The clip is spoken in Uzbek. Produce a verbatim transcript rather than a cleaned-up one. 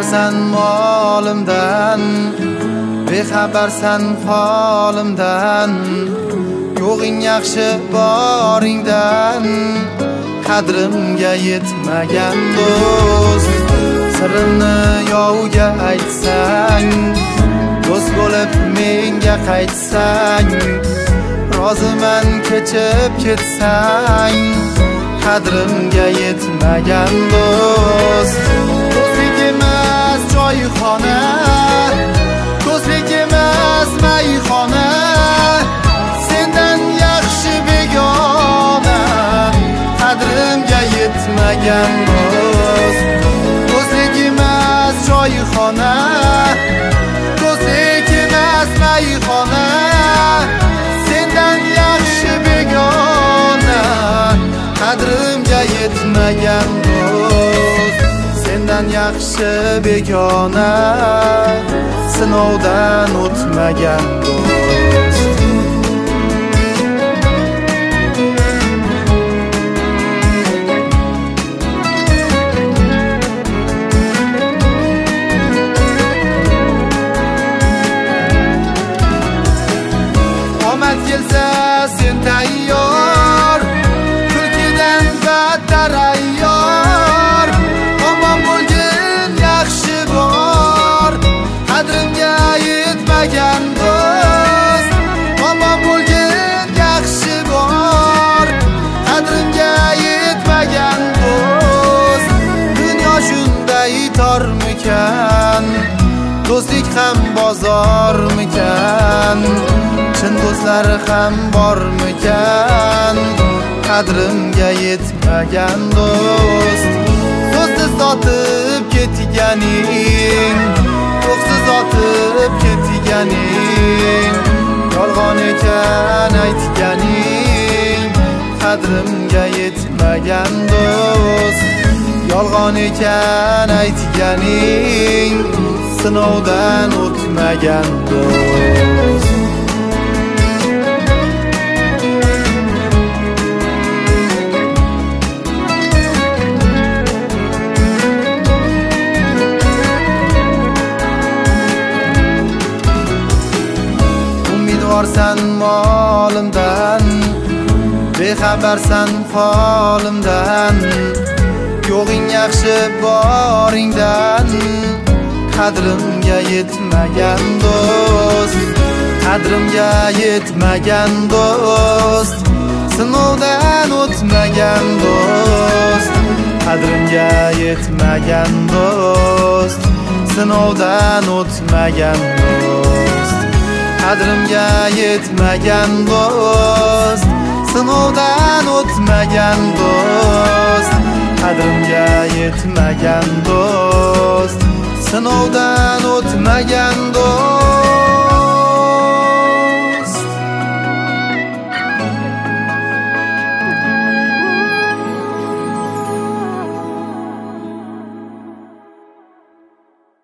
Umidvorsan molimdan, bexabarsan holimdan, yo'g'ing yaxshi boringdan, qadrimga yetmagan do'st. Sirimni yovga aytsang, do'st bo'lib menga qaytsang, roziman kechib ketsang, qadrimga yetmagan do'st. Do'stlik emas joyxona, do'stlik emas mayxona, sendan yaxshi begona, qadrimga yetmagan do'st. Do'stlik emas joyxona, do'stlik emas mayxona, sendan yaxshi begona, qadrimga yetmagan do'st. Sendan yaxshi begona, sinovdan o'tmagan do'st. Omad kelsa sen tayyor, kulkidan battar ayyor, omon bo'lgin yaxshi bor, qadrimga yetmagan do'st. Omon bo'lgin yaxshi bor, qadrimga yetmagan do'st. Dunyo shunday tormikan, do'stlik ham bozormikan, chin do'stlar ham bormikan, qadrimga yetmagan do'st. Do'stsiz otib ketganing, do'stsiz otib ketganing, yolg'on ekan aytganing, qadrimga yetmagan do'st. Yolg'on ekan aytganing, sinovdan o'tmagan do'st. Umidvorsan molimdan, bexabarsan holimdan, yo'g'ing yaxshi boringdan, qadrimga yetmagan do'st. Qadrimga yetmagan do'st, sinovdan o'tmagan do'st. Qadrimga yetmagan do'st, sinovdan o'tmagan do'st. Qadrimga yetmagan do'st, sinovdan o'tmagan do'st. Qadrimga yetmagan do'st, sinovdan o'tmagan do'st.